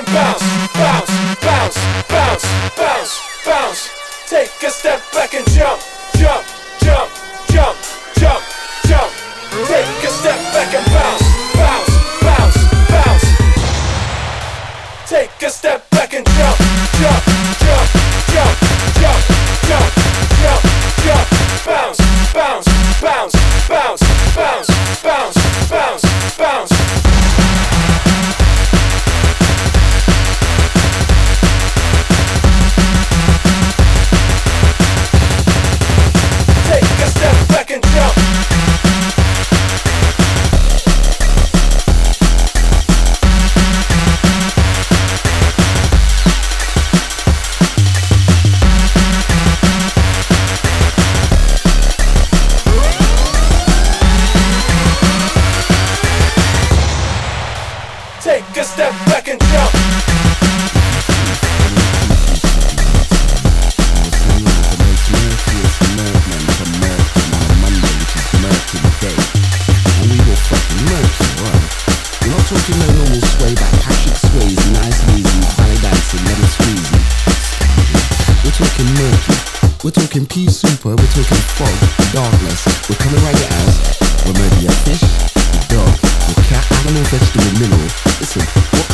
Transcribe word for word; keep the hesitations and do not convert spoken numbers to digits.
and bounce, bounce, bounce, bounce, bounce, bounce. Take a step back and jump, jump, jump, jump, jump, jump. Take a step back and bounce, bounce, bounce, bounce. Take a step back and jump, jump, jump, jump, jump, jump, jump, jump. Bounce, bounce, bounce, bounce, bounce, bounce, bounce, bounce. Take a step back and jump. Take a step back and jump. Talking no normal sway back, Patrick Swayze, nice and easy, ballet dancing, lemon squeezy. We're talking murky, we're talking pea super, we're talking fog, darkness. We're coming right at us. We're maybe a fish, a dog, a cat, animal, vegetable, mineral. Listen, what